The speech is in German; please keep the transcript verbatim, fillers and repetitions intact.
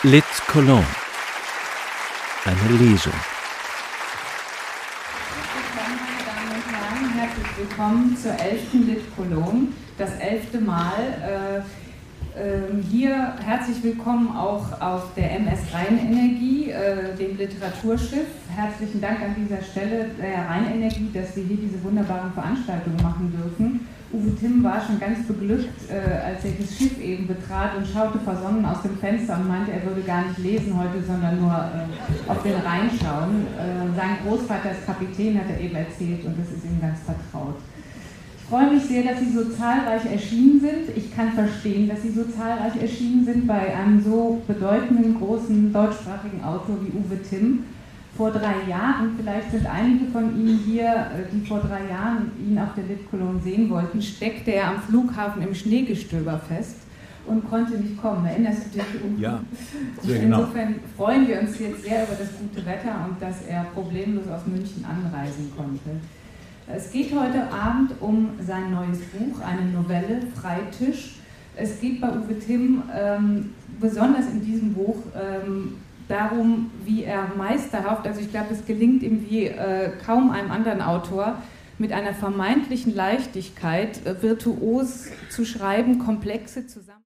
Lit Cologne. Eine Lesung. Meine Damen und Herren, herzlich willkommen zur elften Lit Cologne, das elfte Mal. Äh, äh, hier herzlich willkommen auch auf der M S Rheinenergie, äh, dem Literaturschiff. Herzlichen Dank an dieser Stelle der Rheinenergie, dass wir hier diese wunderbaren Veranstaltungen machen dürfen. Uwe Timm war schon ganz beglückt, äh, als er das Schiff eben betrat und schaute versonnen aus dem Fenster und meinte, er würde gar nicht lesen heute, sondern nur äh, auf den Rhein schauen. Äh, sein Großvater ist Kapitän, hat er eben erzählt, und das ist ihm ganz vertraut. Ich freue mich sehr, dass Sie so zahlreich erschienen sind. Ich kann verstehen, dass Sie so zahlreich erschienen sind bei einem so bedeutenden, großen deutschsprachigen Autor wie Uwe Timm. Vor drei Jahren, vielleicht sind einige von Ihnen hier, die vor drei Jahren ihn auf der Lit Cologne sehen wollten, steckte er am Flughafen im Schneegestöber fest und konnte nicht kommen. Erinnerst du dich? Ja, sehr genau. Insofern freuen wir uns jetzt sehr über das gute Wetter und dass er problemlos aus München anreisen konnte. Es geht heute Abend um sein neues Buch, eine Novelle, Freitisch. Es geht bei Uwe Timm ähm, besonders in diesem Buch ähm, darum, wie er meisterhaft, also ich glaube, es gelingt ihm wie äh, kaum einem anderen Autor, mit einer vermeintlichen Leichtigkeit äh, virtuos zu schreiben, komplexe zusammen